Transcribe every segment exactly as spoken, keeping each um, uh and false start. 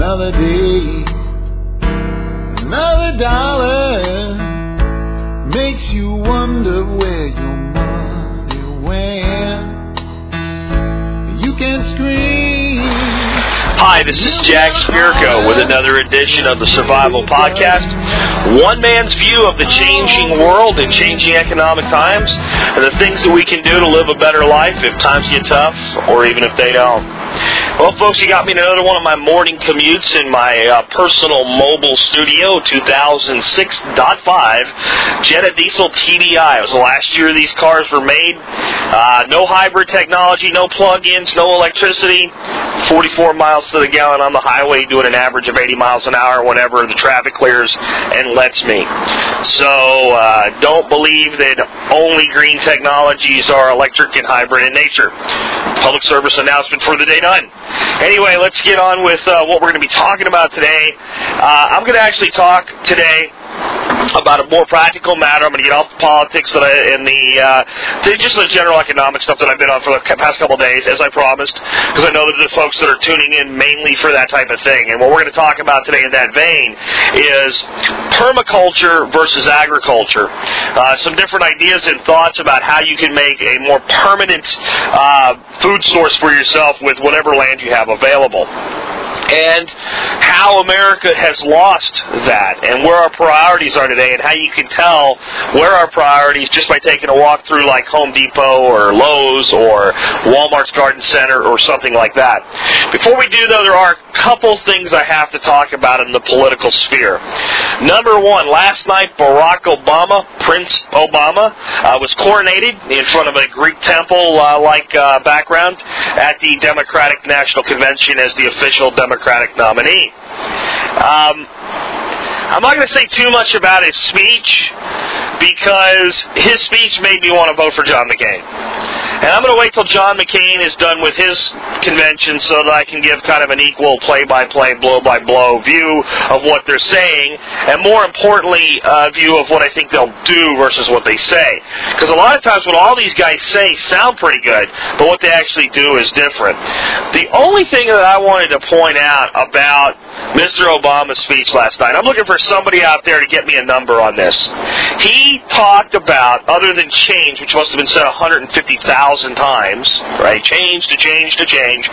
Another day, another dollar makes you wonder where your money went. You can scream. Hi, this is Jack Spirko with another edition of the Survival Podcast. One man's view of the changing world and changing economic times and the things that we can do to live a better life if times get tough or even if they don't. Well, folks, you got me in another one of my morning commutes in my uh, personal mobile studio, two thousand six point five Jetta Diesel T D I. It was the last year these cars were made. Uh, no hybrid technology, no plug-ins, no electricity. forty-four miles to the gallon on the highway, doing an average of eighty miles an hour whenever the traffic clears and lets me. So uh, don't believe that only green technologies are electric and hybrid in nature. Public service announcement for the day done. Anyway, let's get on with uh, what we're going to be talking about today. Uh, I'm going to actually talk today about a more practical matter. I'm going to get off the politics that I, and the, uh, the just the general economic stuff that I've been on for the past couple of days, as I promised, because I know that the folks that are tuning in mainly for that type of thing. And what we're going to talk about today in that vein is permaculture versus agriculture. Uh, some different ideas and thoughts about how you can make a more permanent uh, food source for yourself with whatever land you have available. And how America has lost that, and where our priorities are today, and how you can tell where our priorities just by taking a walk through like Home Depot or Lowe's or Walmart's Garden Center or something like that. Before we do, though, there are a couple things I have to talk about in the political sphere. Number one, last night Barack Obama, Prince Obama, uh, was coronated in front of a Greek temple-like uh, background at the Democratic National Convention as the official Democratic Democratic nominee. Um, I'm not going to say too much about his speech because his speech made me want to vote for John McCain. And I'm going to wait till John McCain is done with his convention so that I can give kind of an equal play-by-play, blow-by-blow view of what they're saying, and more importantly, a view of what I think they'll do versus what they say. Because a lot of times what all these guys say sound pretty good, but what they actually do is different. The only thing that I wanted to point out about Mister Obama's speech last night, I'm looking for somebody out there to get me a number on this. He talked about, other than change, which must have been said one hundred fifty thousand times, right? Change to change to change.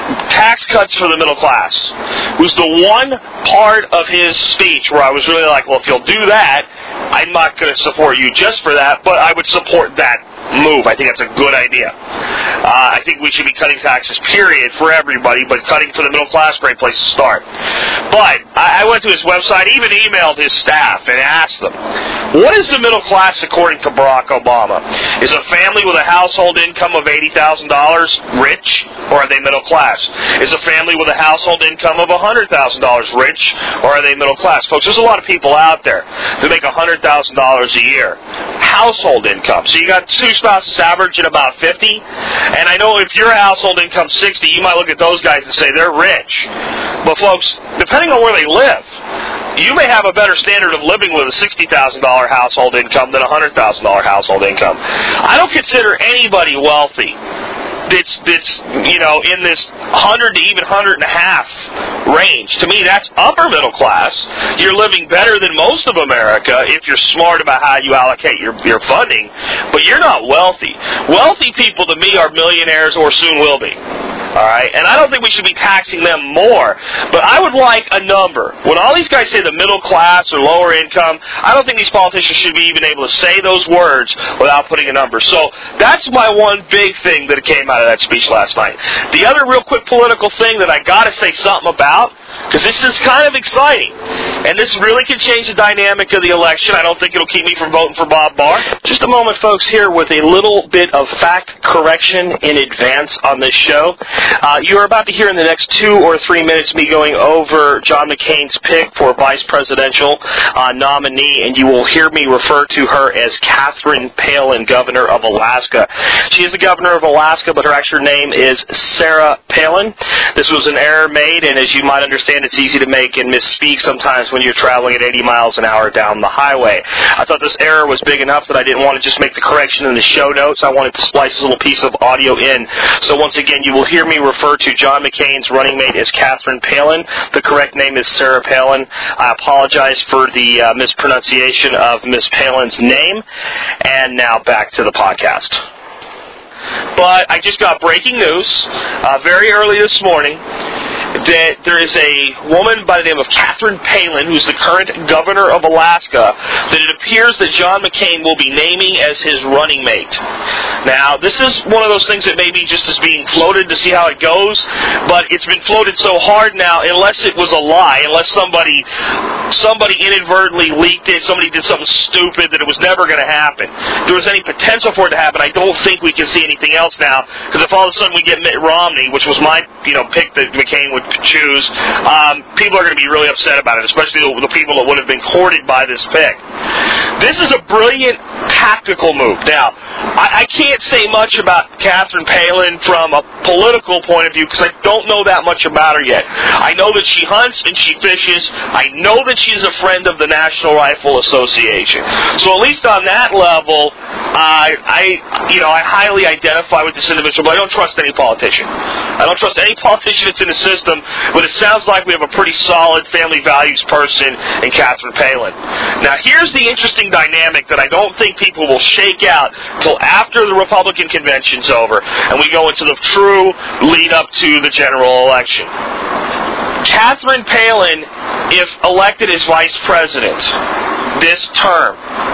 Tax cuts for the middle class was the one part of his speech where I was really like, well, if you'll do that, I'm not going to support you just for that, but I would support that move. I think that's a good idea. Uh, I think we should be cutting taxes, period, for everybody, but cutting for the middle class, great place to start. But I, I went to his website, even emailed his staff and asked them, what is the middle class according to Barack Obama? Is a family with a household income of eighty thousand dollars rich, or are they middle class? Is a family with a household income of one hundred thousand dollars rich, or are they middle class? Folks, there's a lot of people out there that make one hundred thousand dollars a year. Household income. So you got two spouses averaging about fifty, and I know if your household income sixty, you might look at those guys and say they're rich. But folks, depending on where they live, you may have a better standard of living with a sixty thousand dollars household income than a one hundred thousand dollars household income. I don't consider anybody wealthy that's, that's you know, in this one hundred to even one hundred and a half range. To me, that's upper middle class. You're living better than most of America if you're smart about how you allocate your, your funding, but you're not wealthy. Wealthy people, to me, are millionaires or soon will be. All right, and I don't think we should be taxing them more, but I would like a number. When all these guys say the middle class or lower income, I don't think these politicians should be even able to say those words without putting a number. So that's my one big thing that came out of that speech last night. The other real quick political thing that I got to say something about, because this is kind of exciting, and this really can change the dynamic of the election. I don't think it'll keep me from voting for Bob Barr. Just a moment, folks, here with a little bit of fact correction in advance on this show. Uh, you're about to hear in the next two or three minutes me going over John McCain's pick for vice presidential uh, nominee, and you will hear me refer to her as Catherine Palin, governor of Alaska. She is the governor of Alaska, but her actual name is Sarah Palin. This was an error made, and as you might understand, understand it's easy to make and misspeak sometimes when you're traveling at eighty miles an hour down the highway. I thought this error was big enough that I didn't want to just make the correction in the show notes. I wanted to splice this little piece of audio in. So once again, you will hear me refer to John McCain's running mate as Catherine Palin. The correct name is Sarah Palin. I apologize for the uh, mispronunciation of Miss Palin's name. And now back to the podcast. But I just got breaking news uh, very early this morning that there is a woman by the name of Catherine Palin, who's the current governor of Alaska, that it appears that John McCain will be naming as his running mate. Now, this is one of those things that maybe just is being floated to see how it goes, but it's been floated so hard now, unless it was a lie, unless somebody somebody inadvertently leaked it, somebody did something stupid, that it was never going to happen. If there was any potential for it to happen, I don't think we can see anything else now, because if all of a sudden we get Mitt Romney, which was my you know pick that McCain would choose, um, people are going to be really upset about it, especially the, the people that would have been courted by this pick. This is a brilliant tactical move. Now, I, I can't say much about Catherine Palin from a political point of view because I don't know that much about her yet. I know that she hunts and she fishes. I know that she's a friend of the National Rifle Association. So at least on that level, uh, I, you know, I highly identify with this individual, but I don't trust any politician. I don't trust any politician that's in the system, but it sounds like we have a pretty solid family values person in Catherine Palin. Now, here's the interesting dynamic that I don't think people will shake out till after the Republican convention's over, and we go into the true lead-up to the general election. Catherine Palin, if elected as vice president this term,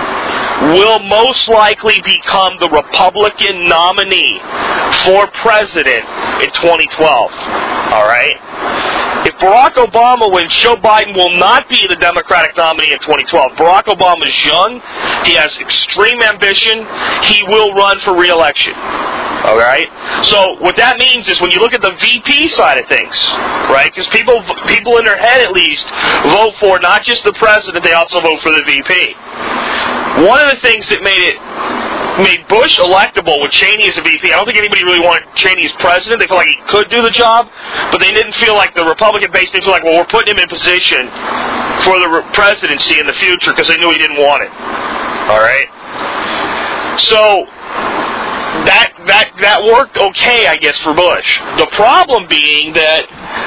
will most likely become the Republican nominee for president in twenty twelve. All right? If Barack Obama wins, Joe Biden will not be the Democratic nominee in twenty twelve. Barack Obama is young. He has extreme ambition. He will run for re-election. All right? So what that means is when you look at the V P side of things, right, because people, people in their head at least vote for not just the president, they also vote for the V P. One of the things that made it made Bush electable with Cheney as a V P. I don't think anybody really wanted Cheney as president. They felt like he could do the job, but they didn't feel like the Republican base, they feel like, well, we're putting him in position for the presidency in the future because they knew he didn't want it. All right? So that that that worked okay, I guess, for Bush. The problem being that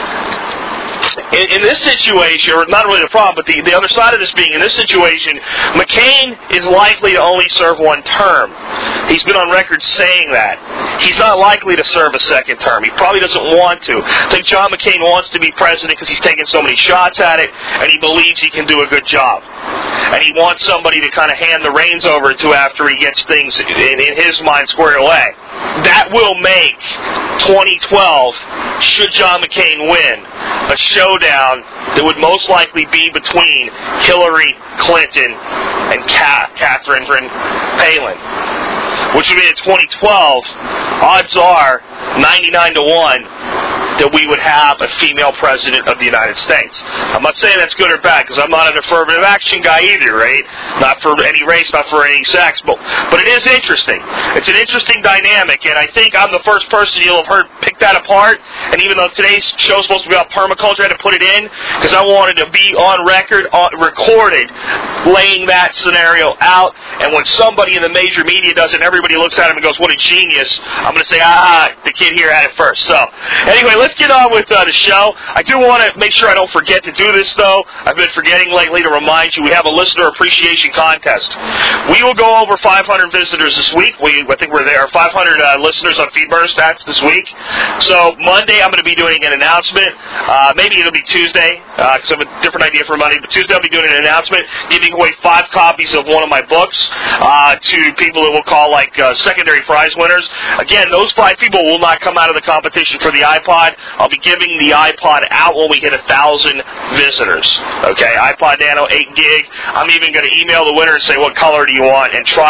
In, in this situation, or not really the problem, but the, the other side of this being, in this situation, McCain is likely to only serve one term. He's been on record saying that. He's not likely to serve a second term. He probably doesn't want to. I think John McCain wants to be president because he's taken so many shots at it, and he believes he can do a good job. And he wants somebody to kind of hand the reins over to after he gets things, in, in his mind, squared away. That will make twenty twelve, should John McCain win, a showdown that would most likely be between Hillary Clinton and Ka- Catherine Palin. Which would mean in twenty twelve, odds are ninety-nine to one that we would have a female president of the United States. I'm not saying that's good or bad, because I'm not an affirmative action guy either, right? Not for any race, not for any sex, but, but it is interesting. It's an interesting dynamic, and I think I'm the first person you'll have heard pick that apart, and even though today's show is supposed to be about permaculture, I had to put it in, because I wanted to be on record, on, recorded, laying that scenario out, and when somebody in the major media does it, everybody looks at him and goes, what a genius, I'm going to say, ah, the kid here had it first. So, anyway, let's get on with uh, the show. I do want to make sure I don't forget to do this, though. I've been forgetting lately to remind you we have a listener appreciation contest. We will go over five hundred visitors this week. We, I think we're there. five hundred uh, listeners on FeedBurner Stats this week. So Monday I'm going to be doing an announcement. Uh, maybe it'll be Tuesday, because uh, I have a different idea for Monday. But Tuesday I'll be doing an announcement, giving away five copies of one of my books uh, to people that we'll call like uh, secondary prize winners. Again, those five people will not come out of the competition for the iPod. I'll be giving the iPod out when we hit a thousand visitors. Okay, iPod Nano, eight gig. I'm even going to email the winner and say, what color do you want? And try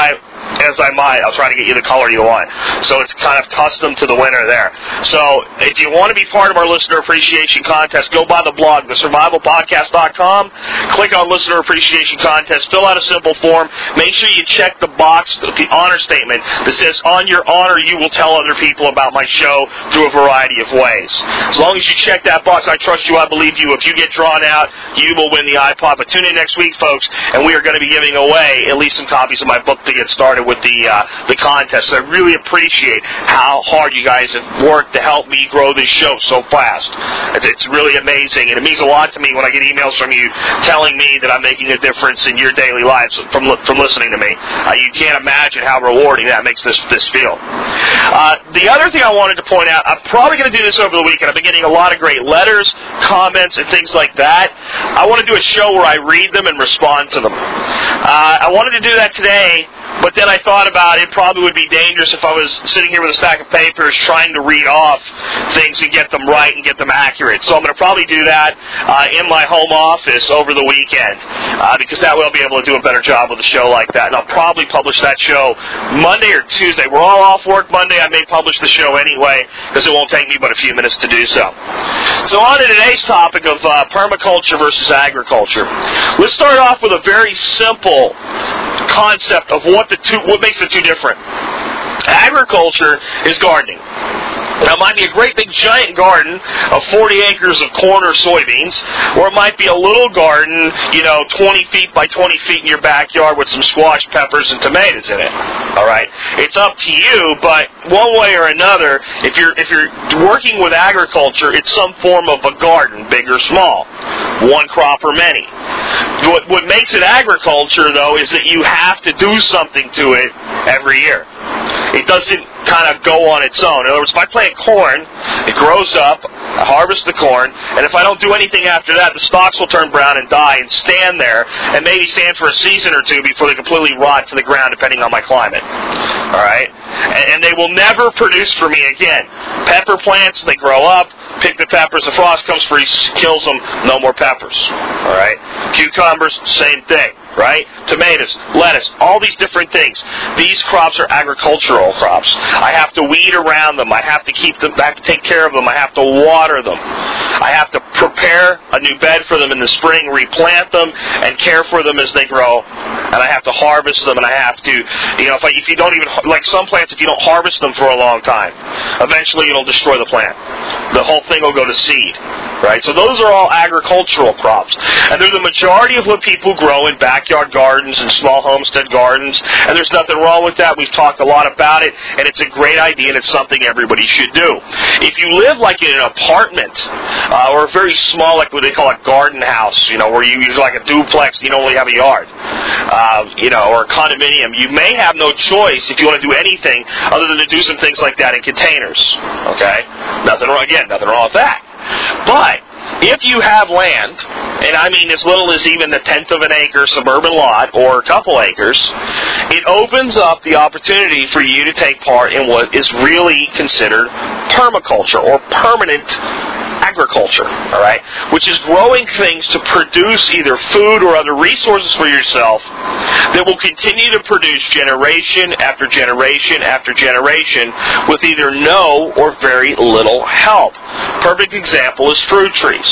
as I might. I'll try to get you the color you want. So it's kind of custom to the winner there. So if you want to be part of our listener appreciation contest, go by the blog, the survival podcast dot com. Click on listener appreciation contest. Fill out a simple form. Make sure you check the box, the honor statement that says, on your honor, you will tell other people about my show through a variety of ways. As long as you check that box, I trust you, I believe you. If you get drawn out, you will win the iPod. But tune in next week, folks, and we are going to be giving away at least some copies of my book to get started with the uh, the contest. So I really appreciate how hard you guys have worked to help me grow this show so fast. It's, it's really amazing, and it means a lot to me when I get emails from you telling me that I'm making a difference in your daily lives from from listening to me. Uh, you can't imagine how rewarding that makes this this feel. Uh, the other thing I wanted to point out, I'm probably going to do this over the weekend. I've been getting a lot of great letters, comments, and things like that. I want to do a show where I read them and respond to them. Uh, I wanted to do that today, but then I thought about it probably would be dangerous if I was sitting here with a stack of papers trying to read off things and get them right and get them accurate. So I'm going to probably do that uh, in my home office over the weekend uh, because that way I'll be able to do a better job with a show like that. And I'll probably publish that show Monday or Tuesday. We're all off work Monday. I may publish the show anyway because it won't take me but a few minutes to do so. So on to today's topic of uh, permaculture versus agriculture. Let's start off with a very simple concept of what the two, what makes the two different. Agriculture is gardening. Now, it might be a great big giant garden of forty acres of corn or soybeans, or it might be a little garden, you know, twenty feet by twenty feet in your backyard with some squash, peppers, and tomatoes in it. All right? It's up to you, but one way or another, if you're if you're working with agriculture, it's some form of a garden, big or small, one crop or many. What, what makes it agriculture, though, is that you have to do something to it every year. It doesn't kind of go on its own. In other words, if I plant corn, it grows up, I harvest the corn, and if I don't do anything after that, the stalks will turn brown and die and stand there, and maybe stand for a season or two before they completely rot to the ground, depending on my climate. All right? And, and they will never produce for me again. Pepper plants, they grow up, pick the peppers, the frost comes free, kills them, no more peppers. All right? Cucumbers, same thing. Right? Tomatoes, lettuce, all these different things. These crops are agricultural crops. I have to weed around them. I have to keep them, I have to take care of them. I have to water them. I have to prepare a new bed for them in the spring, replant them, and care for them as they grow. And I have to harvest them, and I have to, you know, if, I, if you don't even, like some plants, if you don't harvest them for a long time, eventually it'll destroy the plant. The whole thing will go to seed. Right? So those are all agricultural crops. And they're the majority of what people grow in backyard gardens and small homestead gardens. And there's nothing wrong with that. We've talked a lot about it. And it's a great idea, and it's something everybody should do. If you live like in an apartment, uh, or a very small, like what they call a garden house, you know, where you use like a duplex, you don't really have a yard, uh, you know, or a condominium, you may have no choice if you want to do anything other than to do some things like that in containers. Okay? Nothing wrong, again, nothing wrong with that. But if you have land, and I mean as little as even the tenth of an acre suburban lot or a couple acres, it opens up the opportunity for you to take part in what is really considered permaculture or permanent agriculture, all right, which is growing things to produce either food or other resources for yourself that will continue to produce generation after generation after generation with either no or very little help. Perfect example is fruit trees.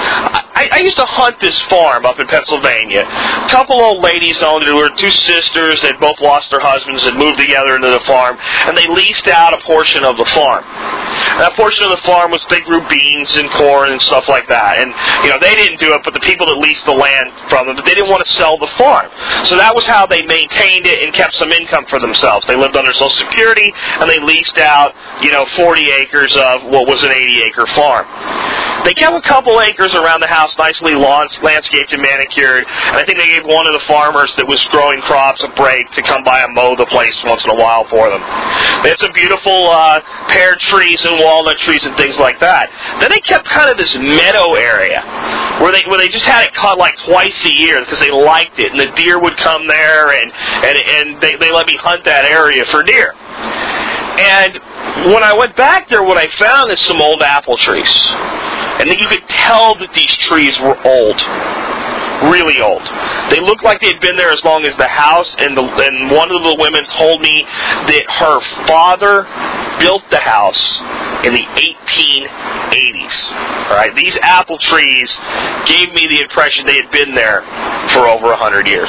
I, I used to hunt this farm up in Pennsylvania. A couple old ladies owned it. There were two sisters. They'd both lost their husbands and moved together into the farm, and they leased out a portion of the farm. And that portion of the farm was they grew beans and corn and stuff like that. And, you know, they didn't do it, but the people that leased the land from them, but they didn't want to sell the farm. So that was how they maintained it and kept some income for themselves. They lived under Social Security, and they leased out, you know, forty acres of what was an eighty acre farm. They kept a couple acres around the house nicely landscaped and manicured, and I think they gave one of the farmers that was growing crops a break to come by and mow the place once in a while for them. They had some beautiful uh, pear trees and walnut trees and things like that. Then they kept kind of this meadow area where they where they just had it cut like twice a year because they liked it, and the deer would come there, and, and, and they, they let me hunt that area for deer. And when I went back there, what I found is some old apple trees. And then you could tell that these trees were old. really old. They looked like they had been there as long as the house, and, the, and one of the women told me that her father built the house in the eighteen eighties. All right, these apple trees gave me the impression they had been there for over one hundred years.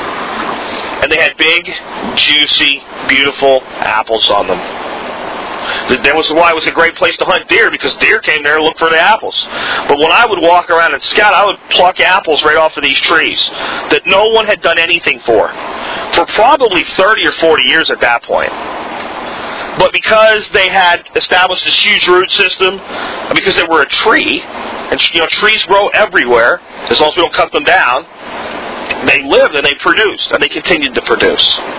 And they had big, juicy, beautiful apples on them. That was why it was a great place to hunt deer, because deer came there and looked for the apples. But when I would walk around and scout, I would pluck apples right off of these trees that no one had done anything for, for probably thirty or forty years at that point. But because they had established this huge root system, because they were a tree, and you know trees grow everywhere, as long as we don't cut them down, they lived and they produced, and they continued to produce.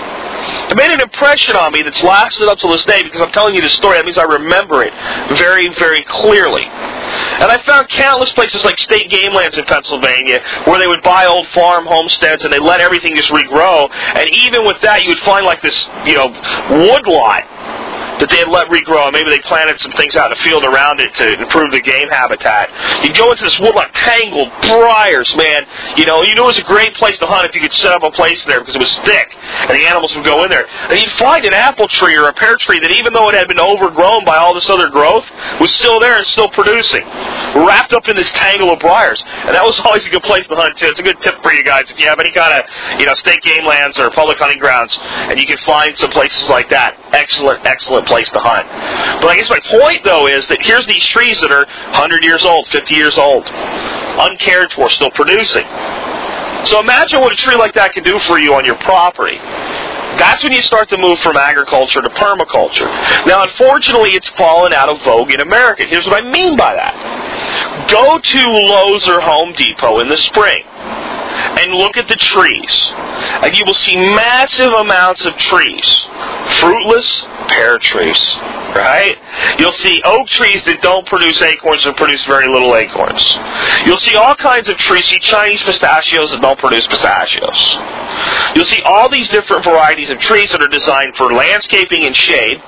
It made an impression on me that's lasted up to this day, because I'm telling you this story. That means I remember it very, very clearly. And I found countless places like state game lands in Pennsylvania where they would buy old farm homesteads and they let everything just regrow. And even with that, you would find like this, you know, wood lot that they had let regrow. Maybe they planted some things out in the field around it to improve the game habitat. You'd go into this woodlot, tangled briars, man. You know, you knew it was a great place to hunt if you could set up a place there because it was thick, and the animals would go in there. And you'd find an apple tree or a pear tree that, even though it had been overgrown by all this other growth, was still there and still producing, wrapped up in this tangle of briars. And that was always a good place to hunt, too. It's a good tip for you guys if you have any kind of, you know, state game lands or public hunting grounds, and you can find some places like that. Excellent, excellent place to hunt. But I guess my point, though, is that here's these trees that are one hundred years old, fifty years old, uncared for, still producing. So imagine what a tree like that can do for you on your property. That's when you start to move from agriculture to permaculture. Now, unfortunately, it's fallen out of vogue in America. Here's what I mean by that. Go to Lowe's or Home Depot in the spring and look at the trees, and you will see massive amounts of trees. Fruitless pear trees, right? You'll see oak trees that don't produce acorns and produce very little acorns. You'll see all kinds of trees. See Chinese pistachios that don't produce pistachios. You'll see all these different varieties of trees that are designed for landscaping and shade.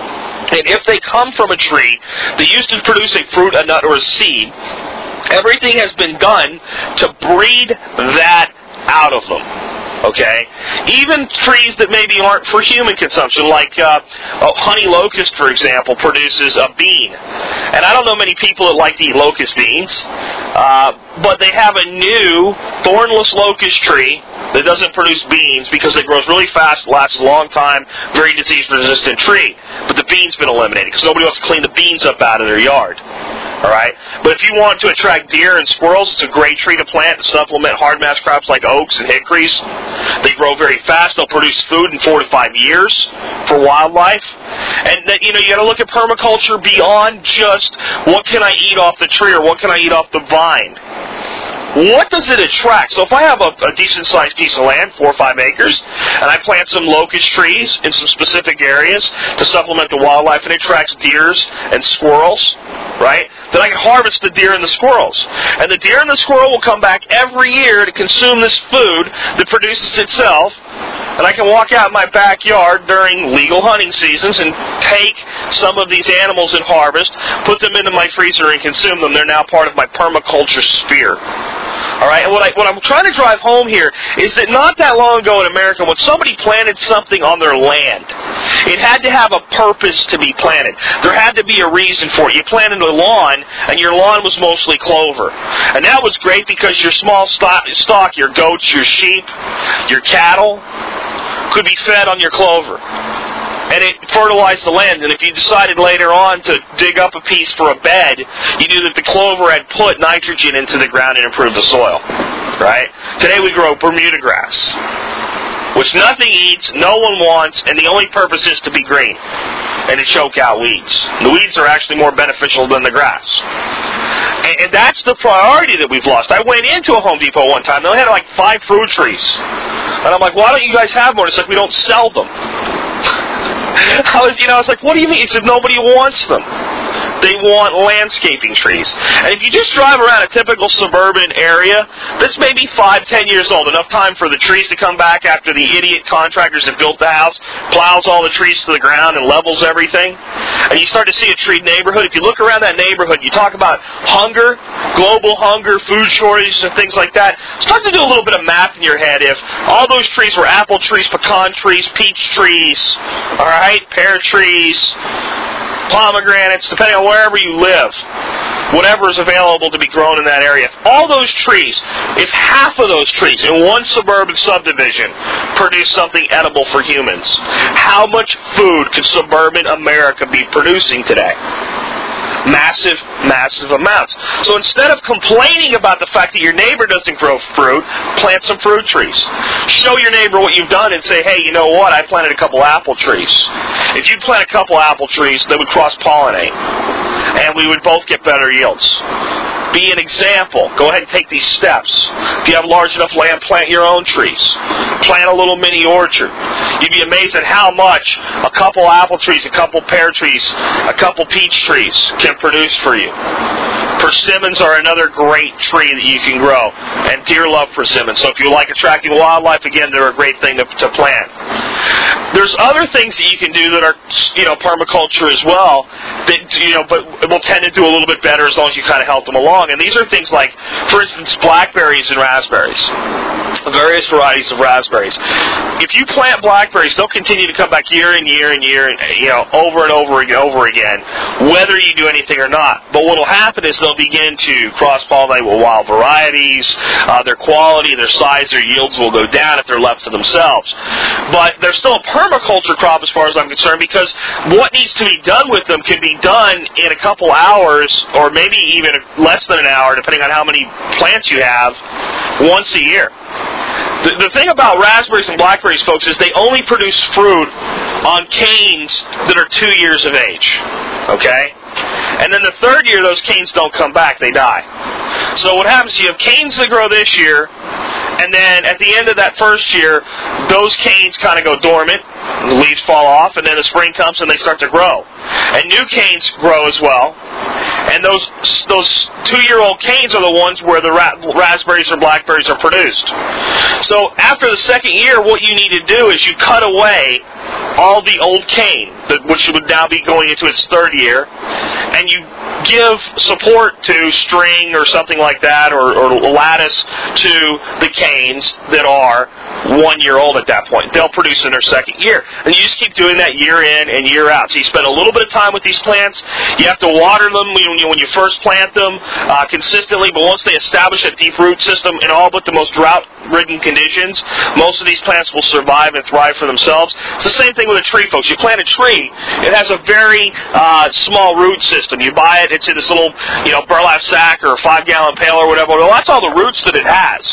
And if they come from a tree that used to produce a fruit, a nut, or a seed, everything has been done to breed that out of them. Okay? Even trees that maybe aren't for human consumption, like uh, oh, honey locust, for example, produces a bean. And I don't know many people that like to eat locust beans, uh, but they have a new thornless locust tree that doesn't produce beans because it grows really fast, lasts a long time, very disease-resistant tree. But the bean's been eliminated because nobody wants to clean the beans up out of their yard. All right? But if you want to attract deer and squirrels, it's a great tree to plant to supplement hardmass crops like oaks and hickories. They grow very fast. They'll produce food in four to five years for wildlife. And, that, you know, you got to look at permaculture beyond just what can I eat off the tree or what can I eat off the vine. What does it attract? So if I have a, a decent-sized piece of land, four or five acres, and I plant some locust trees in some specific areas to supplement the wildlife, and it attracts deers and squirrels, right? Then I can harvest the deer and the squirrels. And the deer and the squirrel will come back every year to consume this food that produces itself. And I can walk out in my backyard during legal hunting seasons and take some of these animals and harvest, put them into my freezer and consume them. They're now part of my permaculture sphere. All right, and what, I, what I'm trying to drive home here is that not that long ago in America, when somebody planted something on their land, it had to have a purpose to be planted. There had to be a reason for it. You planted a lawn, and your lawn was mostly clover. And that was great because your small stock, stock your goats, your sheep, your cattle, could be fed on your clover. And it fertilized the land. And if you decided later on to dig up a piece for a bed, you knew that the clover had put nitrogen into the ground and improved the soil. Right? Today we grow Bermuda grass, which nothing eats, no one wants, and the only purpose is to be green and to choke out weeds. The weeds are actually more beneficial than the grass. And, and that's the priority that we've lost. I went into a Home Depot one time, and they had like five fruit trees. And I'm like, why don't you guys have more? It's like, we don't sell them. I was, you know, I was like, what do you mean? He said, nobody wants them. They want landscaping trees. And if you just drive around a typical suburban area that's maybe five, ten years old, enough time for the trees to come back after the idiot contractors that built the house plows all the trees to the ground and levels everything, and you start to see a tree neighborhood. If you look around that neighborhood, you talk about hunger, global hunger, food shortages, and things like that. Start to do a little bit of math in your head. If all those trees were apple trees, pecan trees, peach trees, all right, pear trees, pomegranates, depending on wherever you live, whatever is available to be grown in that area. If all those trees, if half of those trees in one suburban subdivision produce something edible for humans, how much food could suburban America be producing today? Massive, massive amounts. So instead of complaining about the fact that your neighbor doesn't grow fruit, plant some fruit trees. Show your neighbor what you've done and say, hey, you know what? I planted a couple apple trees. If you plant a couple apple trees, they would cross-pollinate, and we would both get better yields. Be an example. Go ahead and take these steps. If you have large enough land, plant your own trees. Plant a little mini orchard. You'd be amazed at how much a couple apple trees, a couple pear trees, a couple peach trees can produce for you. Persimmons are another great tree that you can grow, and deer love persimmons. So if you like attracting wildlife, again, they're a great thing to, to plant. There's other things that you can do that are, you know, permaculture as well, that, you know, but will tend to do a little bit better as long as you kind of help them along. And these are things like, for instance, blackberries and raspberries, various varieties of raspberries. If you plant blackberries, they'll continue to come back year and year and year, and, you know, over and over and over again, whether you do anything or not. But what will happen is they'll begin to cross-pollinate with wild varieties. Uh, their quality, their size, their yields will go down if they're left to themselves. But they're still a permaculture crop as far as I'm concerned, because what needs to be done with them can be done in a couple hours, or maybe even less than an hour, depending on how many plants you have, once a year. The, the thing about raspberries and blackberries, folks, is they only produce fruit on canes that are two years of age. Okay? And then the third year, those canes don't come back. They die. So what happens is you have canes that grow this year, and then at the end of that first year, those canes kind of go dormant, the leaves fall off, and then the spring comes and they start to grow. And new canes grow as well. And those those two-year-old canes are the ones where the ra- raspberries or blackberries are produced. So after the second year, what you need to do is you cut away all the old cane, which would now be going into its third year, and you give support to string or something like that, or, or lattice to the canes that are one year old at that point. They'll produce in their second year. And you just keep doing that year in and year out. So you spend a little bit of time with these plants. You have to water them when you, when you first plant them uh, consistently, but once they establish a deep root system in all but the most drought-ridden conditions, most of these plants will survive and thrive for themselves. It's the same thing with a tree, folks. You plant a tree, it has a very uh, small root system. You buy it, it's in this little, you know, burlap sack or a five-gallon pail or whatever. Well, that's all the roots that it has.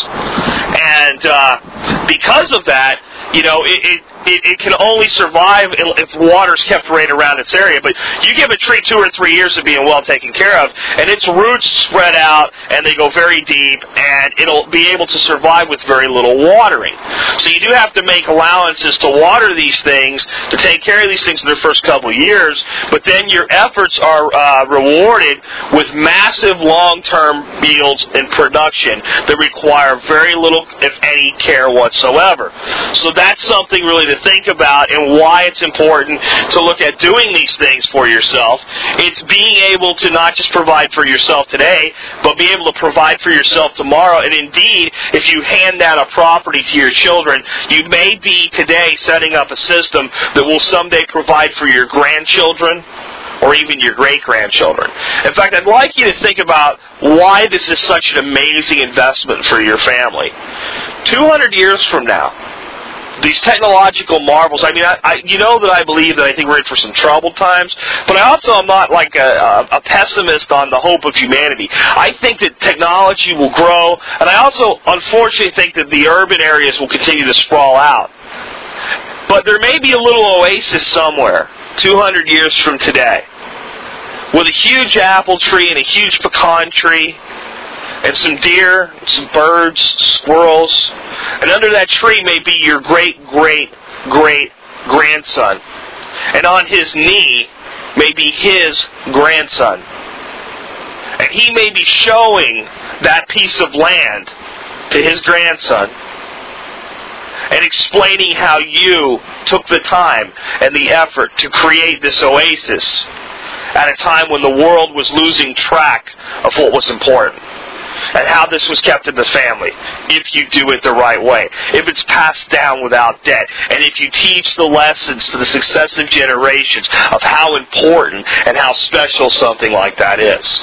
And uh, because of that, you know, it, it It, it can only survive if water's kept right around its area. But you give a tree two or three years of being well taken care of, and its roots spread out, and they go very deep, and it'll be able to survive with very little watering. So you do have to make allowances to water these things, to take care of these things in their first couple of years, but then your efforts are uh, rewarded with massive long-term yields and production that require very little, if any, care whatsoever. So that's something really to think about, and why it's important to look at doing these things for yourself. It's being able to not just provide for yourself today, but be able to provide for yourself tomorrow. And indeed, if you hand down a property to your children, you may be today setting up a system that will someday provide for your grandchildren, or even your great-grandchildren. In fact, I'd like you to think about why this is such an amazing investment for your family. two hundred years from now, these technological marvels, I mean, I, I, you know that I believe that I think we're in for some troubled times, but I also am not like a, a, a pessimist on the hope of humanity. I think that technology will grow, and I also, unfortunately, think that the urban areas will continue to sprawl out. But there may be a little oasis somewhere, two hundred years from today, with a huge apple tree and a huge pecan tree, and some deer, some birds, squirrels, and under that tree may be your great, great, great grandson. And on his knee may be his grandson. And he may be showing that piece of land to his grandson and explaining how you took the time and the effort to create this oasis at a time when the world was losing track of what was important, and how this was kept in the family, if you do it the right way, if it's passed down without debt, and if you teach the lessons to the successive generations of how important and how special something like that is.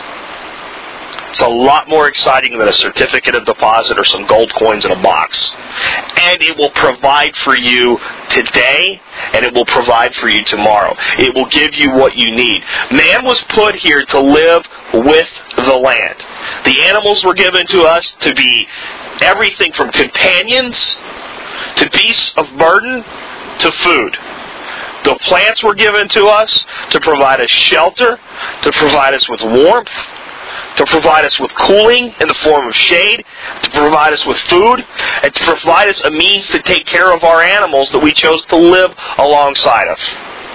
It's a lot more exciting than a certificate of deposit or some gold coins in a box. And it will provide for you today, and it will provide for you tomorrow. It will give you what you need. Man was put here to live with the land. The animals were given to us to be everything from companions to beasts of burden to food. The plants were given to us to provide us shelter, to provide us with warmth, to provide us with cooling in the form of shade, to provide us with food, and to provide us a means to take care of our animals that we chose to live alongside of.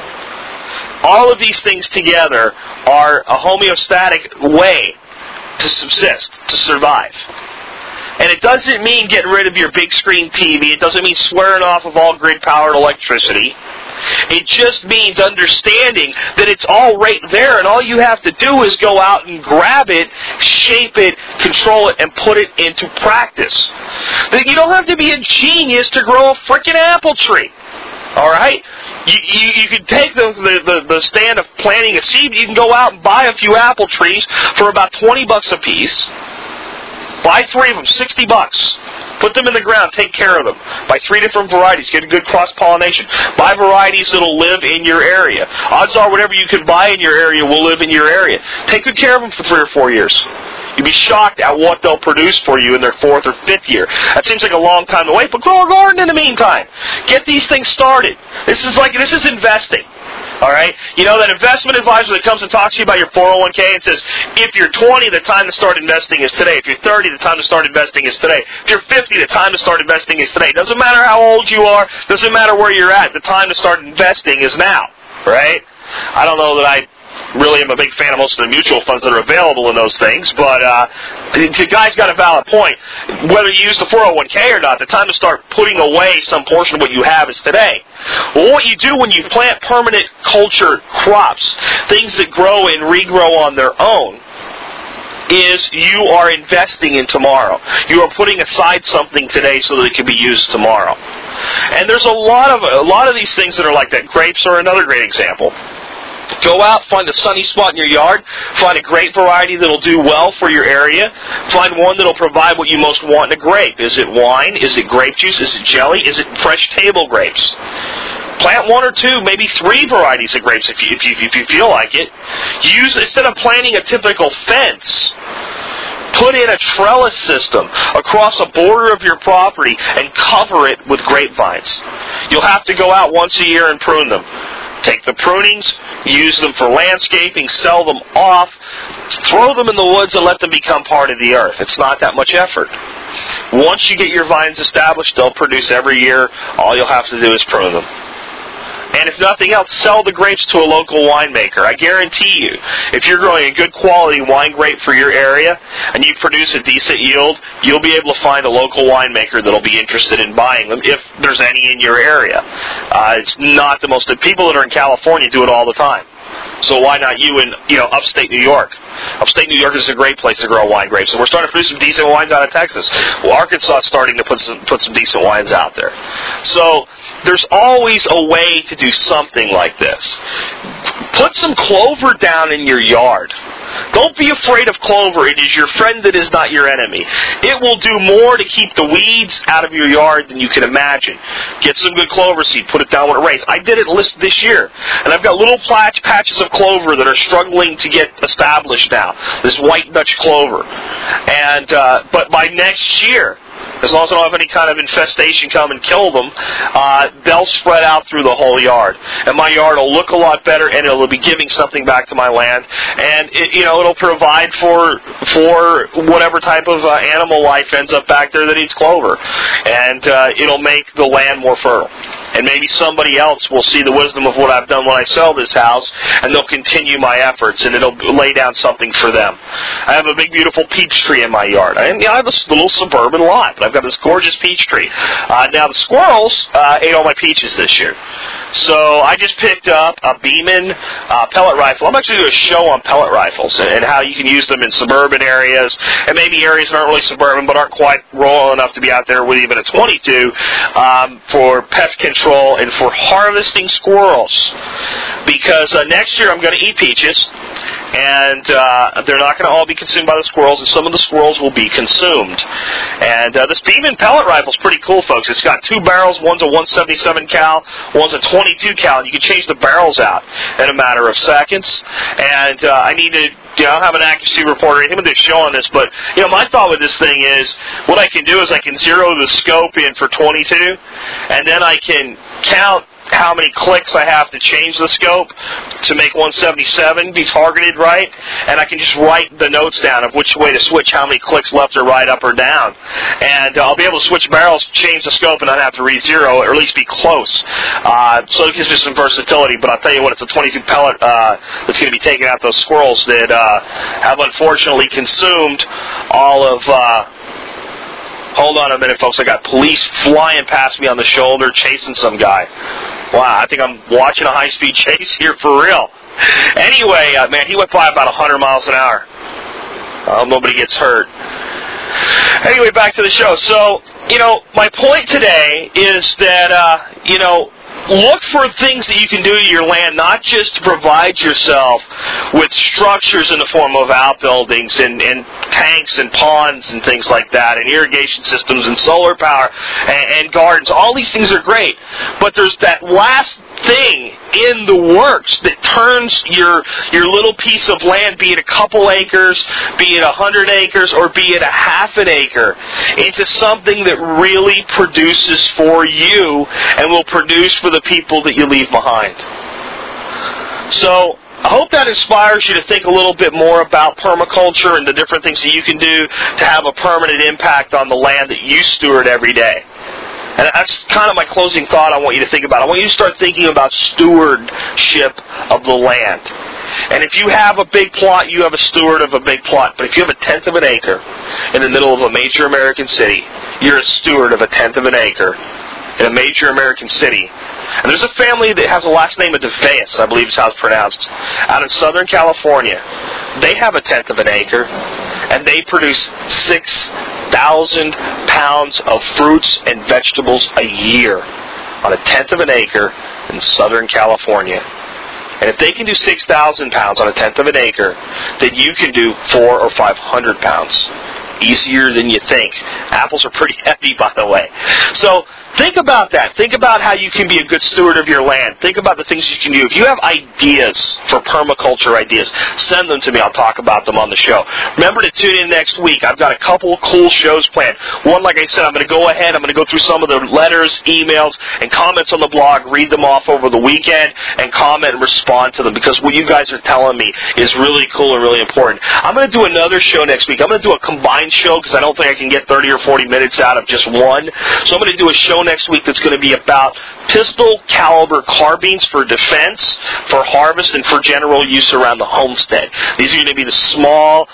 All of these things together are a homeostatic way to subsist, to survive. And it doesn't mean getting rid of your big screen T V. It doesn't mean swearing off of all grid-powered electricity. It just means understanding that it's all right there, and all you have to do is go out and grab it, shape it, control it, and put it into practice. You don't have to be a genius to grow a freaking apple tree. All right? You, you, you can take the, the, the stand of planting a seed. You can go out and buy a few apple trees for about twenty bucks a piece. Buy three of them, sixty bucks. Put them in the ground, take care of them. Buy three different varieties, get a good cross-pollination. Buy varieties that will live in your area. Odds are whatever you can buy in your area will live in your area. Take good care of them for three or four years. You'd be shocked at what they'll produce for you in their fourth or fifth year. That seems like a long time to wait, but grow a garden in the meantime. Get these things started. This is like, this is investing. All right? You know, that investment advisor that comes and talks to you about your four oh one k and says, if you're twenty, the time to start investing is today. If you're thirty, the time to start investing is today. If you're fifty, the time to start investing is today. Doesn't matter how old you are. Doesn't matter where you're at. The time to start investing is now. Right? I don't know that I really am a big fan of most of the mutual funds that are available in those things, but uh, the guy's got a valid point. Whether you use the four oh one k or not, the time to start putting away some portion of what you have is today. Well, what you do when you plant permanent culture crops, things that grow and regrow on their own, is you are investing in tomorrow. You are putting aside something today so that it can be used tomorrow. And there's a lot of a lot of these things that are like that. Grapes are another great example. Go out, find a sunny spot in your yard, find a grape variety that'll do well for your area, find one that'll provide what you most want in a grape. Is it wine? Is it grape juice? Is it jelly? Is it fresh table grapes? Plant one or two, maybe three varieties of grapes if you, if you, if you feel like it. Use, instead of planting a typical fence, put in a trellis system across a border of your property and cover it with grapevines. You'll have to go out once a year and prune them. Take the prunings, use them for landscaping, sell them off, throw them in the woods and let them become part of the earth. It's not that much effort. Once you get your vines established, they'll produce every year. All you'll have to do is prune them. And if nothing else, sell the grapes to a local winemaker. I guarantee you, if you're growing a good quality wine grape for your area and you produce a decent yield, you'll be able to find a local winemaker that'll be interested in buying them if there's any in your area. Uh, it's not the most... People that are in California do it all the time. So why not you in, you know, upstate New York? Upstate New York is a great place to grow wine grapes. And we're starting to produce some decent wines out of Texas. Well, Arkansas is starting to put some put some decent wines out there. So there's always a way to do something like this. Put some clover down in your yard. Don't be afraid of clover. It is your friend that is not your enemy. It will do more to keep the weeds out of your yard than you can imagine. Get some good clover seed. Put it down when it rains. I did it list this year. And I've got little patch, patches of clover that are struggling to get established now. This white Dutch clover. And uh, but by next year, as long as I don't have any kind of infestation come and kill them, uh, they'll spread out through the whole yard. And my yard will look a lot better, and it'll be giving something back to my land. And, it, you know, it'll provide for for whatever type of uh, animal life ends up back there that eats clover. And uh, it'll make the land more fertile. And maybe somebody else will see the wisdom of what I've done when I sell this house, and they'll continue my efforts, and it'll lay down something for them. I have a big, beautiful peach tree in my yard. I, you know, I have a little suburban lot, but I've got this gorgeous peach tree. Uh, now, the squirrels uh, ate all my peaches this year. So I just picked up a Beeman uh, pellet rifle. I'm actually doing a show on pellet rifles and, and how you can use them in suburban areas, and maybe areas that aren't really suburban but aren't quite rural enough to be out there with even a twenty-two um, for pest control and for harvesting squirrels. Because uh, next year I'm going to eat peaches, and uh, they're not going to all be consumed by the squirrels, and some of the squirrels will be consumed. And uh, this Beeman pellet rifle is pretty cool, folks. It's got two barrels. One's a one seventy-seven cal, one's a twenty-two cal, and you can change the barrels out in a matter of seconds. And uh, I need to, you know, I don't have an accuracy report or anything with this show on this, but, you know, my thought with this thing is, what I can do is I can zero the scope in for twenty-two, and then I can count how many clicks I have to change the scope to make one seventy-seven be targeted right, and I can just write the notes down of which way to switch, how many clicks left or right, up or down. And uh, I'll be able to switch barrels, change the scope, and not have to re-zero, or at least be close. Uh, so it gives me some versatility, but I'll tell you what, it's a twenty-two pellet uh, that's going to be taking out those squirrels that uh, have unfortunately consumed all of... Uh, Hold on a minute, folks. I got police flying past me on the shoulder, chasing some guy. Wow, I think I'm watching a high-speed chase here for real. Anyway, uh, man, he went by about one hundred miles an hour. I hope nobody gets hurt. Anyway, back to the show. So, you know, my point today is that, uh, you know, look for things that you can do to your land, not just to provide yourself with structures in the form of outbuildings and, and tanks and ponds and things like that, and irrigation systems and solar power and, and gardens. All these things are great, but there's that last thing in the works that turns your your little piece of land, be it a couple acres, be it a hundred acres, or be it a half an acre, into something that really produces for you and will produce for the people that you leave behind. So I hope that inspires you to think a little bit more about permaculture and the different things that you can do to have a permanent impact on the land that you steward every day. And that's kind of my closing thought I want you to think about. I want you to start thinking about stewardship of the land. And if you have a big plot, you have a steward of a big plot. But if you have a tenth of an acre in the middle of a major American city, you're a steward of a tenth of an acre in a major American city. And there's a family that has a last name of DeVeas, I believe is how it's pronounced, out in Southern California. They have a tenth of an acre, and they produce six thousand pounds of fruits and vegetables a year on a tenth of an acre in Southern California. And if they can do six thousand pounds on a tenth of an acre, then you can do four or five hundred pounds. Easier than you think. Apples are pretty heavy, by the way. So think about that. Think about how you can be a good steward of your land. Think about the things you can do. If you have ideas for permaculture ideas, send them to me. I'll talk about them on the show. Remember to tune in next week. I've got a couple of cool shows planned. One, like I said, I'm going to go ahead. I'm going to go through some of the letters, emails, and comments on the blog, read them off over the weekend, and comment and respond to them, because what you guys are telling me is really cool and really important. I'm going to do another show next week. I'm going to do a combined show because I don't think I can get thirty or forty minutes out of just one. So I'm going to do a show next week that's going to be about pistol caliber carbines for defense, for harvest, and for general use around the homestead. These are going to be the small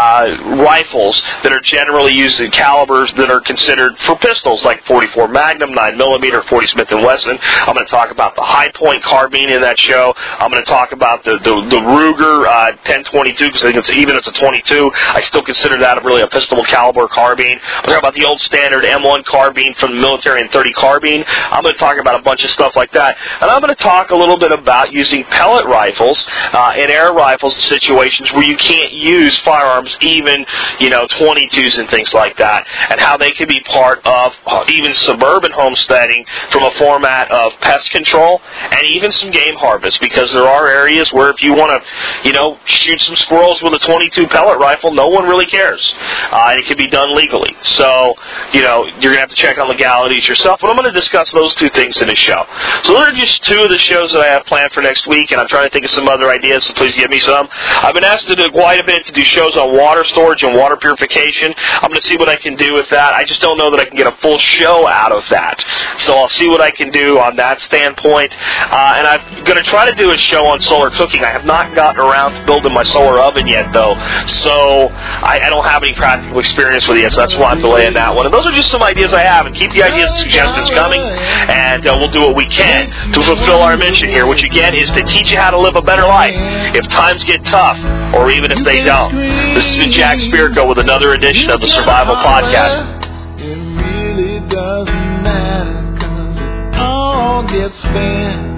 uh, rifles that are generally used in calibers that are considered for pistols, like forty-four Magnum, nine millimeter, forty Smith and Wesson. I'm going to talk about the High Point carbine in that show. I'm going to talk about the the, the Ruger uh, ten twenty-two, because I think it's, even if it's a twenty-two, I still consider that really a pistol caliber carbine. I'm talking about the old standard M one carbine from the military and thirty carbine. I'm going to talk about a bunch of stuff like that. And I'm going to talk a little bit about using pellet rifles uh, and air rifles in situations where you can't use firearms, even, you know, twenty-twos and things like that, and how they could be part of uh, even suburban homesteading from a format of pest control and even some game harvest, because there are areas where if you want to, you know, shoot some squirrels with a twenty-two pellet rifle, no one really cares. Uh, and it can be done legally. So, you know, you're going to have to check on legalities yourself. yourself. But I'm going to discuss those two things in the show. So those are just two of the shows that I have planned for next week, and I'm trying to think of some other ideas, so please give me some. I've been asked to do quite a bit to do shows on water storage and water purification. I'm going to see what I can do with that. I just don't know that I can get a full show out of that. So I'll see what I can do on that standpoint. Uh, and I'm going to try to do a show on solar cooking. I have not gotten around to building my solar oven yet, though. So I, I don't have any practical experience with it yet, so that's why I'm delaying that one. And those are just some ideas I have. And keep the ideas and suggestions coming, and uh, we'll do what we can to fulfill our mission here, which again is to teach you how to live a better life if times get tough, or even if they don't. This has been Jack Spirko with another edition of the Survival Podcast. It really doesn't matter, 'cause it all gets spent.